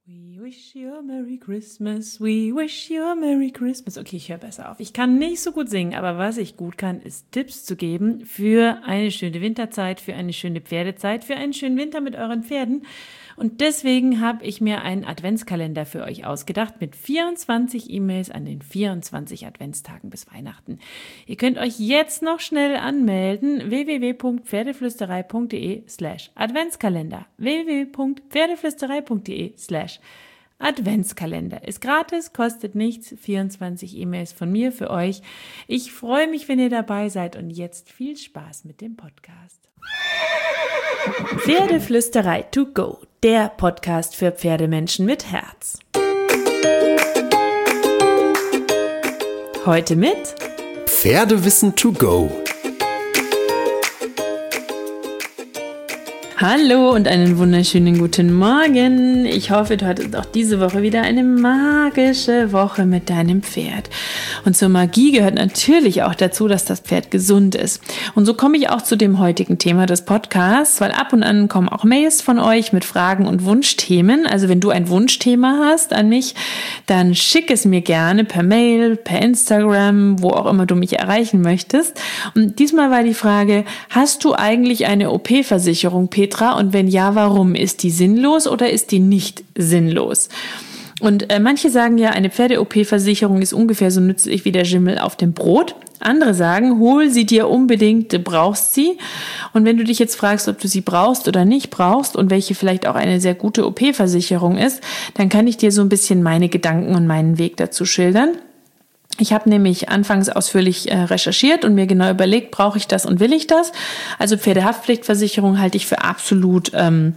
We wish you a Merry Christmas, we wish you a Merry Christmas. Okay, ich höre besser auf. Ich kann nicht so gut singen, aber was ich gut kann, ist Tipps zu geben für eine schöne Winterzeit, für eine schöne Pferdezeit, für einen schönen Winter mit euren Pferden. Und deswegen habe ich mir einen Adventskalender für euch ausgedacht mit 24 E-Mails an den 24 Adventstagen bis Weihnachten. Ihr könnt euch jetzt noch schnell anmelden, www.pferdeflüsterei.de/Adventskalender. www.pferdeflüsterei.de/Adventskalender. Ist gratis, kostet nichts, 24 E-Mails von mir für euch. Ich freue mich, wenn ihr dabei seid und jetzt viel Spaß mit dem Podcast. Pferdeflüsterei to go, der Podcast für Pferdemenschen mit Herz. Heute mit Pferdewissen to go. Hallo und einen wunderschönen guten Morgen. Ich hoffe, du hattest auch diese Woche wieder eine magische Woche mit deinem Pferd. Und zur Magie gehört natürlich auch dazu, dass das Pferd gesund ist. Und so komme ich auch zu dem heutigen Thema des Podcasts, weil ab und an kommen auch Mails von euch mit Fragen und Wunschthemen. Also wenn du ein Wunschthema hast an mich, dann schick es mir gerne per Mail, per Instagram, wo auch immer du mich erreichen möchtest. Und diesmal war die Frage, hast du eigentlich eine OP-Versicherung, Petra? Und wenn ja, warum? Ist die sinnlos oder ist die nicht sinnlos? Und manche sagen ja, eine Pferde-OP-Versicherung ist ungefähr so nützlich wie der Schimmel auf dem Brot. Andere sagen, hol sie dir unbedingt, du brauchst sie. Und wenn du dich jetzt fragst, ob du sie brauchst oder nicht brauchst und welche vielleicht auch eine sehr gute OP-Versicherung ist, dann kann ich dir so ein bisschen meine Gedanken und meinen Weg dazu schildern. Ich habe nämlich anfangs ausführlich recherchiert und mir genau überlegt, brauche ich das und will ich das? Also Pferdehaftpflichtversicherung halte ich für absolut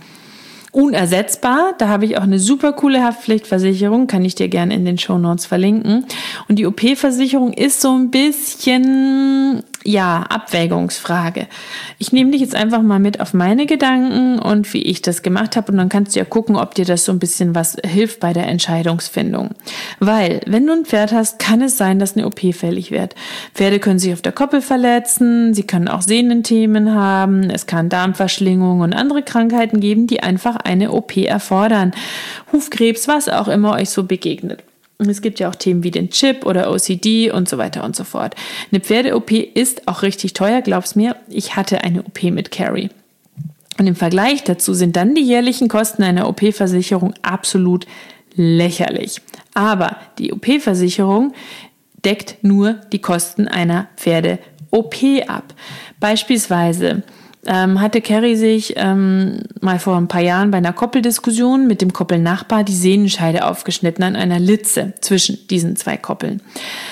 unersetzbar. Da habe ich auch eine super coole Haftpflichtversicherung, kann ich dir gerne in den Shownotes verlinken. Und die OP-Versicherung ist so ein bisschen, Abwägungsfrage. Ich nehme dich jetzt einfach mal mit auf meine Gedanken und wie ich das gemacht habe und dann kannst du ja gucken, ob dir das so ein bisschen was hilft bei der Entscheidungsfindung. Weil, wenn du ein Pferd hast, kann es sein, dass eine OP fällig wird. Pferde können sich auf der Koppel verletzen, sie können auch Sehnenthemen haben, es kann Darmverschlingungen und andere Krankheiten geben, die einfach eine OP erfordern. Hufkrebs, was auch immer euch so begegnet. Und es gibt ja auch Themen wie den Chip oder OCD und so weiter und so fort. Eine Pferde-OP ist auch richtig teuer, glaub's mir. Ich hatte eine OP mit Carrie. Und im Vergleich dazu sind dann die jährlichen Kosten einer OP-Versicherung absolut lächerlich. Aber die OP-Versicherung deckt nur die Kosten einer Pferde-OP ab. Beispielsweise hatte Carrie sich mal vor ein paar Jahren bei einer Koppeldiskussion mit dem Koppelnachbar die Sehnenscheide aufgeschnitten an einer Litze zwischen diesen zwei Koppeln.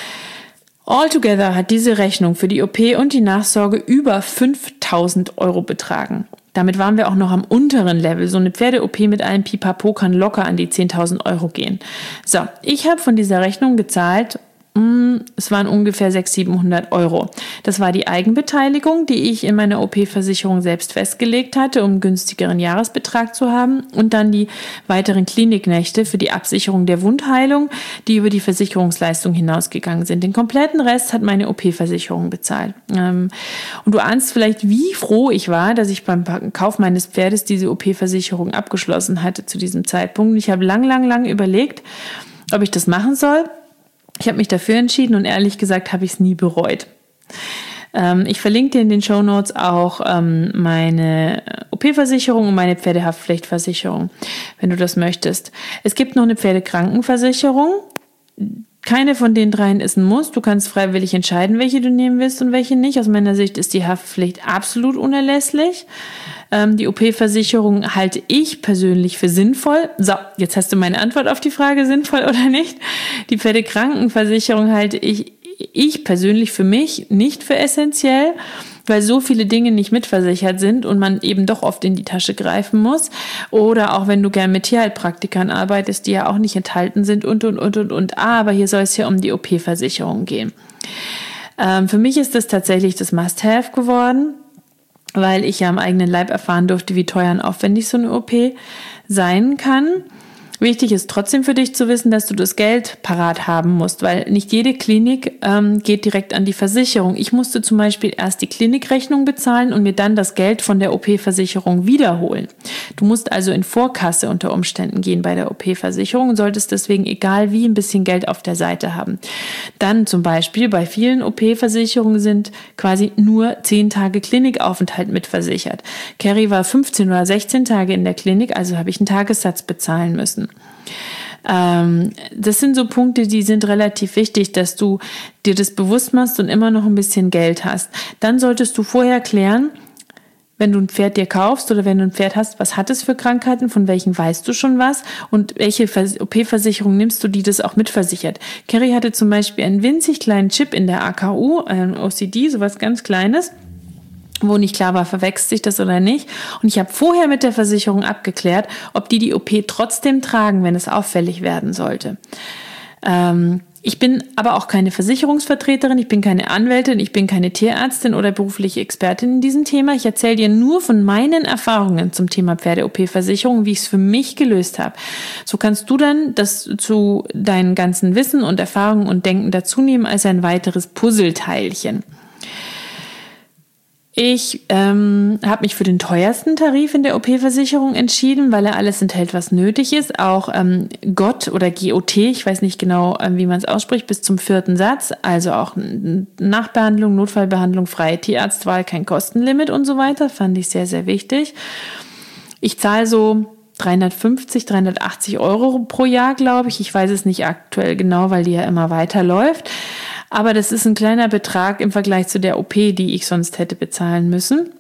Altogether hat diese Rechnung für die OP und die Nachsorge über 5.000 € betragen. Damit waren wir auch noch am unteren Level. So eine Pferde-OP mit einem Pipapo kann locker an die 10.000 € gehen. So, ich habe von dieser Rechnung gezahlt, es waren ungefähr 600-700 €. Das war die Eigenbeteiligung, die ich in meiner OP-Versicherung selbst festgelegt hatte, um einen günstigeren Jahresbetrag zu haben. Und dann die weiteren Kliniknächte für die Absicherung der Wundheilung, die über die Versicherungsleistung hinausgegangen sind. Den kompletten Rest hat meine OP-Versicherung bezahlt. Und du ahnst vielleicht, wie froh ich war, dass ich beim Kauf meines Pferdes diese OP-Versicherung abgeschlossen hatte zu diesem Zeitpunkt. Ich habe lang überlegt, ob ich das machen soll. Ich habe mich dafür entschieden und ehrlich gesagt habe ich es nie bereut. Ich verlinke dir in den Shownotes auch meine OP-Versicherung und meine Pferdehaftpflichtversicherung, wenn du das möchtest. Es gibt noch eine Pferdekrankenversicherung. Keine von den dreien ist ein Muss. Du kannst freiwillig entscheiden, welche du nehmen willst und welche nicht. Aus meiner Sicht ist die Haftpflicht absolut unerlässlich. Die OP-Versicherung halte ich persönlich für sinnvoll. So, jetzt hast du meine Antwort auf die Frage, sinnvoll oder nicht. Die Pferdekrankenversicherung halte ich persönlich für mich nicht für essentiell, weil so viele Dinge nicht mitversichert sind und man eben doch oft in die Tasche greifen muss. Oder auch wenn du gern mit Tierheilpraktikern arbeitest, die ja auch nicht enthalten sind und. Aber hier soll es ja um die OP-Versicherung gehen. Für mich ist das tatsächlich das Must-Have geworden, weil ich ja am eigenen Leib erfahren durfte, wie teuer und aufwendig so eine OP sein kann. Wichtig ist trotzdem für dich zu wissen, dass du das Geld parat haben musst, weil nicht jede Klinik geht direkt an die Versicherung. Ich musste zum Beispiel erst die Klinikrechnung bezahlen und mir dann das Geld von der OP-Versicherung wiederholen. Du musst also in Vorkasse unter Umständen gehen bei der OP-Versicherung und solltest deswegen egal wie ein bisschen Geld auf der Seite haben. Dann zum Beispiel bei vielen OP-Versicherungen sind quasi nur 10 Tage Klinikaufenthalt mitversichert. Carrie war 15 oder 16 Tage in der Klinik, also habe ich einen Tagessatz bezahlen müssen. Das sind so Punkte, die sind relativ wichtig, dass du dir das bewusst machst und immer noch ein bisschen Geld hast. Dann solltest du vorher klären, wenn du ein Pferd dir kaufst oder wenn du ein Pferd hast, was hat es für Krankheiten, von welchen weißt du schon was und welche OP-Versicherung nimmst du, die das auch mitversichert. Carrie hatte zum Beispiel einen winzig kleinen Chip in der AKU, ein OCD, sowas ganz Kleines, wo nicht klar war, verwechselt sich das oder nicht. Und ich habe vorher mit der Versicherung abgeklärt, ob die OP trotzdem tragen, wenn es auffällig werden sollte. Ich bin aber auch keine Versicherungsvertreterin, ich bin keine Anwältin, ich bin keine Tierärztin oder berufliche Expertin in diesem Thema. Ich erzähle dir nur von meinen Erfahrungen zum Thema Pferde-OP-Versicherung, wie ich es für mich gelöst habe. So kannst du dann das zu deinen ganzen Wissen und Erfahrungen und Denken dazu nehmen als ein weiteres Puzzleteilchen. Ich habe mich für den teuersten Tarif in der OP-Versicherung entschieden, weil er alles enthält, was nötig ist. Auch GOT oder GOT, ich weiß nicht genau, wie man es ausspricht, bis zum 4. Satz. Also auch Nachbehandlung, Notfallbehandlung, freie Tierarztwahl, kein Kostenlimit und so weiter. Fand ich sehr, sehr wichtig. Ich zahle so 350, 380 Euro pro Jahr, glaube ich. Ich weiß es nicht aktuell genau, weil die ja immer weiterläuft. Aber das ist ein kleiner Betrag im Vergleich zu der OP, die ich sonst hätte bezahlen müssen.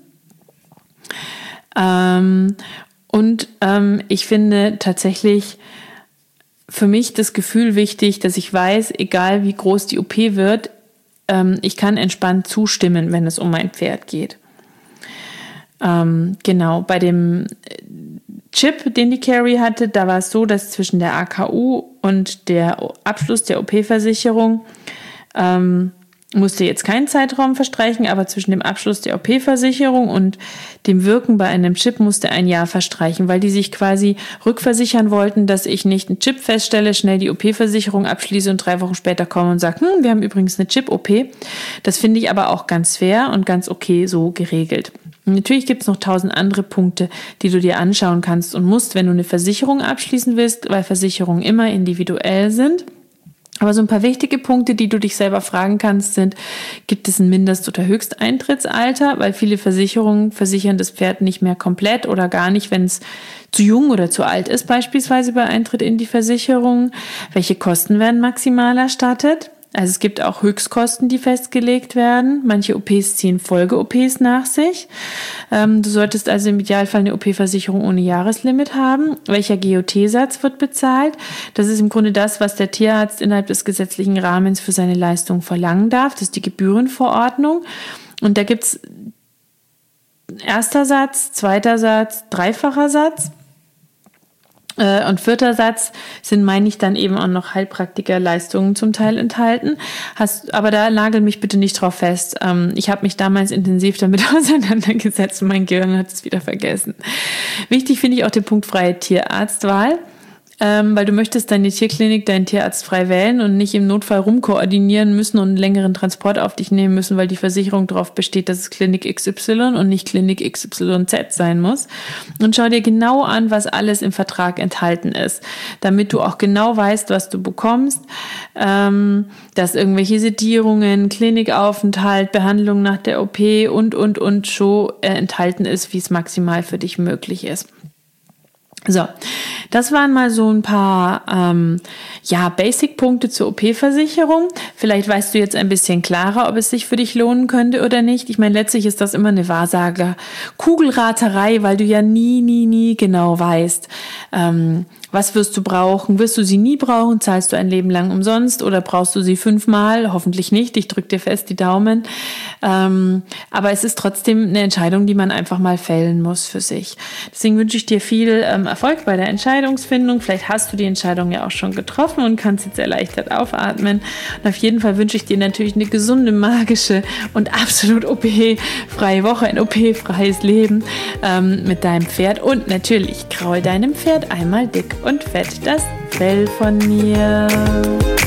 Ich finde tatsächlich für mich das Gefühl wichtig, dass ich weiß, egal wie groß die OP wird, ich kann entspannt zustimmen, wenn es um mein Pferd geht. Genau, bei dem Chip, den die Carrie hatte, da war es so, dass zwischen der AKU und der Abschluss der OP-Versicherung musste jetzt kein Zeitraum verstreichen, aber zwischen dem Abschluss der OP-Versicherung und dem Wirken bei einem Chip musste ein Jahr verstreichen, weil die sich quasi rückversichern wollten, dass ich nicht einen Chip feststelle, schnell die OP-Versicherung abschließe und 3 Wochen später komme und sage, wir haben übrigens eine Chip-OP. Das finde ich aber auch ganz fair und ganz okay so geregelt. Und natürlich gibt es noch 1000 andere Punkte, die du dir anschauen kannst und musst, wenn du eine Versicherung abschließen willst, weil Versicherungen immer individuell sind. Aber so ein paar wichtige Punkte, die du dich selber fragen kannst, sind, gibt es ein Mindest- oder Höchsteintrittsalter? Weil viele Versicherungen versichern das Pferd nicht mehr komplett oder gar nicht, wenn es zu jung oder zu alt ist, beispielsweise bei Eintritt in die Versicherung. Welche Kosten werden maximal erstattet? Also es gibt auch Höchstkosten, die festgelegt werden. Manche OPs ziehen Folge-OPs nach sich. Du solltest also im Idealfall eine OP-Versicherung ohne Jahreslimit haben. Welcher GOT-Satz wird bezahlt? Das ist im Grunde das, was der Tierarzt innerhalb des gesetzlichen Rahmens für seine Leistung verlangen darf. Das ist die Gebührenverordnung. Und da gibt's 1. Satz, 2. Satz, 3-facher Satz. Und 4. Satz sind, meine ich, dann eben auch noch Heilpraktikerleistungen zum Teil enthalten. Aber da nagel mich bitte nicht drauf fest. Ich habe mich damals intensiv damit auseinandergesetzt und mein Gehirn hat es wieder vergessen. Wichtig finde ich auch den Punkt freie Tierarztwahl. Weil du möchtest deine Tierklinik, deinen Tierarzt frei wählen und nicht im Notfall rumkoordinieren müssen und einen längeren Transport auf dich nehmen müssen, weil die Versicherung darauf besteht, dass es Klinik XY und nicht Klinik XYZ sein muss. Und schau dir genau an, was alles im Vertrag enthalten ist, damit du auch genau weißt, was du bekommst, dass irgendwelche Sedierungen, Klinikaufenthalt, Behandlung nach der OP und schon enthalten ist, wie es maximal für dich möglich ist. So, das waren mal so ein paar Basic-Punkte zur OP-Versicherung. Vielleicht weißt du jetzt ein bisschen klarer, ob es sich für dich lohnen könnte oder nicht. Ich meine, letztlich ist das immer eine Wahrsager-Kugelraterei, weil du ja nie genau weißt, was wirst du brauchen? Wirst du sie nie brauchen? Zahlst du ein Leben lang umsonst oder brauchst du sie 5-mal? Hoffentlich nicht. Ich drücke dir fest die Daumen. Aber es ist trotzdem eine Entscheidung, die man einfach mal fällen muss für sich. Deswegen wünsche ich dir viel Erfolg bei der Entscheidungsfindung. Vielleicht hast du die Entscheidung ja auch schon getroffen und kannst jetzt erleichtert aufatmen. Und auf jeden Fall wünsche ich dir natürlich eine gesunde, magische und absolut OP-freie Woche, ein OP-freies Leben mit deinem Pferd. Und natürlich kraul deinem Pferd einmal dick und fett das Fell von mir.